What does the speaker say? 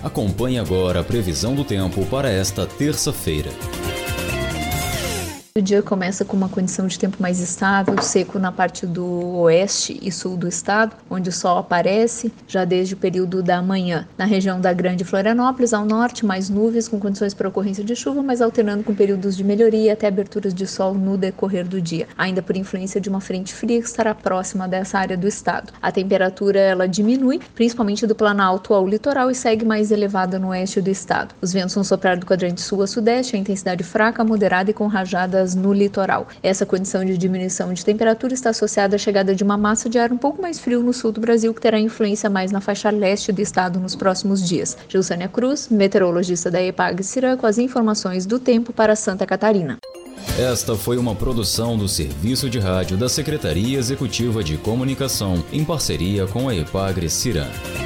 Acompanhe agora a previsão do tempo para esta terça-feira. O dia começa com uma condição de tempo mais estável, seco na parte do oeste e sul do estado, onde o sol aparece já desde o período da manhã. Na região da Grande Florianópolis, ao norte, mais nuvens com condições para ocorrência de chuva, mas alternando com períodos de melhoria até aberturas de sol no decorrer do dia, ainda por influência de uma frente fria que estará próxima dessa área do estado. A temperatura ela diminui, principalmente do Planalto ao litoral, e segue mais elevada no oeste do estado. Os ventos vão soprar do quadrante sul a sudeste, a intensidade fraca, moderada e com rajadas no litoral. Essa condição de diminuição de temperatura está associada à chegada de uma massa de ar um pouco mais frio no sul do Brasil, que terá influência mais na faixa leste do estado nos próximos dias. Gilsânia Cruz, meteorologista da EPAG-CIRAM, com as informações do tempo para Santa Catarina. Esta foi uma produção do Serviço de Rádio da Secretaria Executiva de Comunicação, em parceria com a EPAG-CIRAM.